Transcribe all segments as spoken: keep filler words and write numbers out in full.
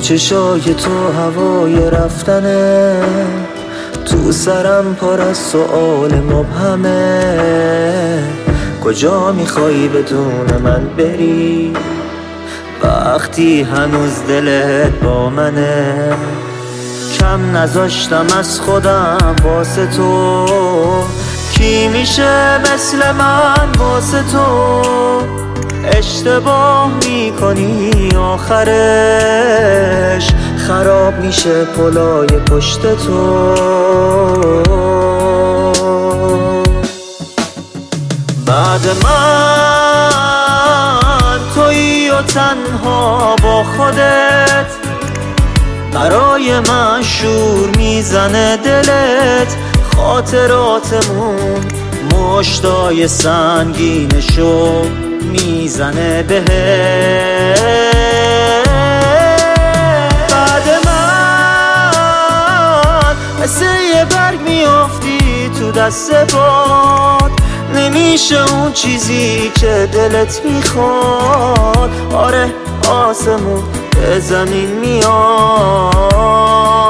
چشای تو هوای رفتنه، تو سرم پر از سؤال مبهمه. کجا میخوای بدون من بری وقتی هنوز دلت با منه؟ کم نذاشتم از خودم واسه تو، کی میشه مثل من واسه تو؟ اشتباه میکنی آخرش خراب میشه پلای پشت تو. بعد من تویی و تنها با خودت، برای من شور میزنه دلت. خاطراتمون مشتای سنگینشو میزنه بهت. بعد من مثل یه برگ میافتی تو دست باد، نمیشه اون چیزی که دلت میخواد. آره آسمون به زمین میاد.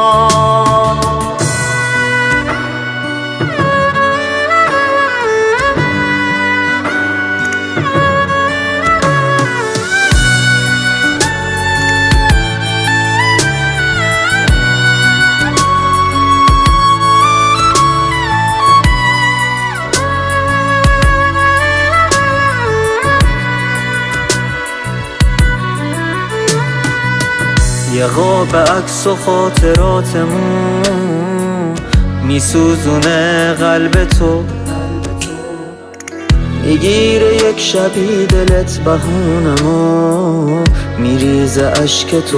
یه قاب عکس و خاطراتمون میسوزونه قلب تو، میگیره یک شبی دلت بهونمو، میریزه عشق تو.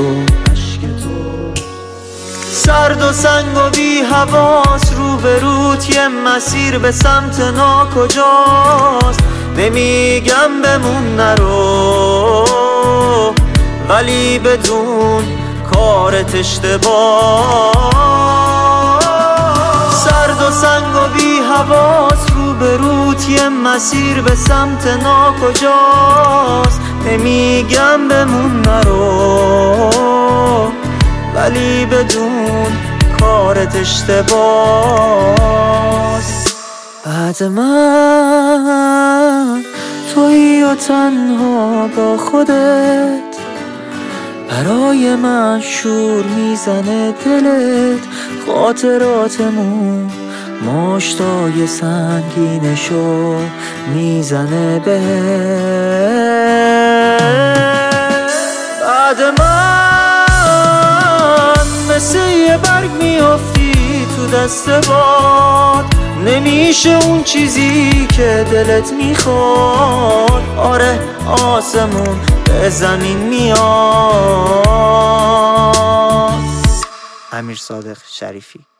سرد و سنگ و بی حواس رو به روت، یه مسیر به سمت ناکجاست. نمیگم بمون نرو ولی بدون کارت اشتباه. سرد و سنگ و بی حواس رو به روت، یه مسیر به سمت ناکجاست. نمیگم بمون نرو ولی بدون کارت اشتباست. بعد من تویی و تنها با خودت، برای من شور میزنه دلت. خاطراتمون مشتای سنگینشو میزنه بهت. بعد من مثل یه برگ میافتی تو دست باد، نمیشه اون چیزی که دلت میخواد. آره آسمون به زمین میاد. امیر صادق شریفی.